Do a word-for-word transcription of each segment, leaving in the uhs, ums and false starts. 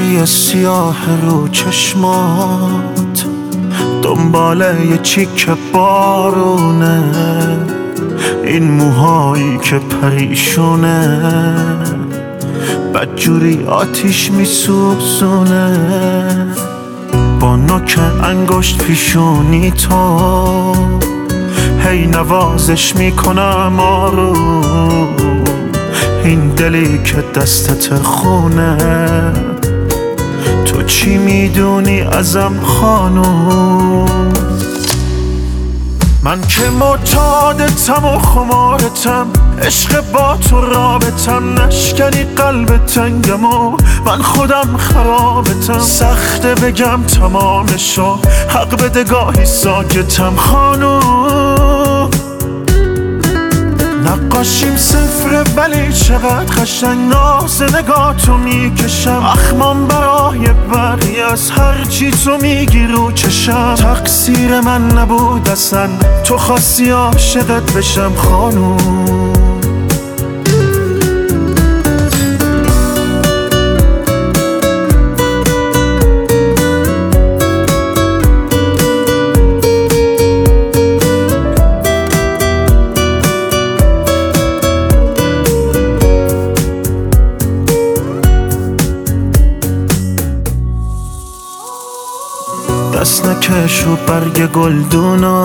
موی سیاه رو چشمات دنبال یه چیک بارونه، این موهایی که پریشونه بدجوری آتیش میسوزونه. با نوک انگشت پیشونی تو هی نوازش میکنم آروم، این دلی که دستت خونه تو چی میدونی ازم خانوم؟ من که معتادتم و خمارتم، عشق با تو رابطم، نشکنی قلب تنگم و من خودم خرابتم. سخته بگم تمامشو، حق بده گاهی ساکتم خانوم. نقاشیم صفره ولی چقدر قشنگ ناز نگاهتو میکشم، اخمام برای بری از هرچی تو میگی رو چشم. تقصیر من نبود اصلا، تو خواستی عاشقت بشم خانوم. دست نکش و برگ گلدونا،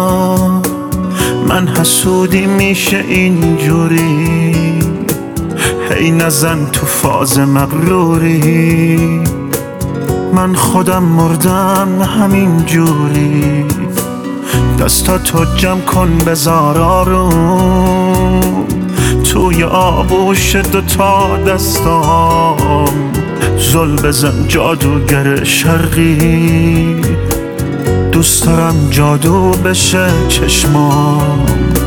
من حسودی میشه اینجوری، هی نزن تو فاز مغروری، من خودم مردم همین جوری. دستاتو جمع کن بذار آروم، توی آغوش دوتا دستام زل بزن جادوگر شرقی، دوست دارم جادو بشه چشمام.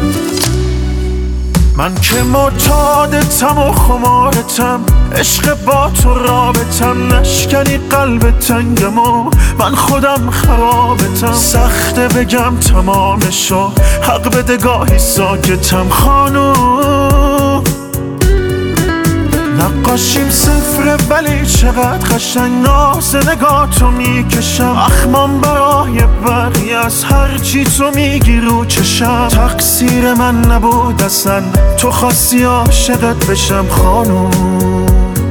من که معتادتم و خمارتم، عشق با تو رابطم، نشکنی قلب تنگم و من خودم خرابتم. سخته بگم تمامشو، حق بده گاهی ساکتم خانوم. نقاشیم صفره ولی چقدر قشنگ ناز نگاهتو میکشم، اخمام برای بری از هرچی تو میگی رو چشم. تقصیر من نبود اصلا، تو خواستی عاشقت بشم خانوم.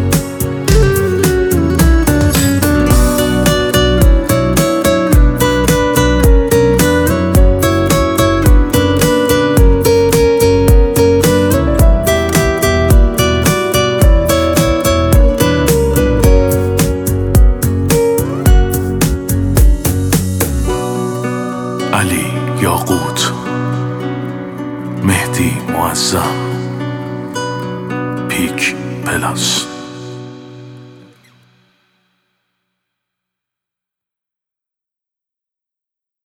علی یاقوت، مهدی معظم، پیک پلاس.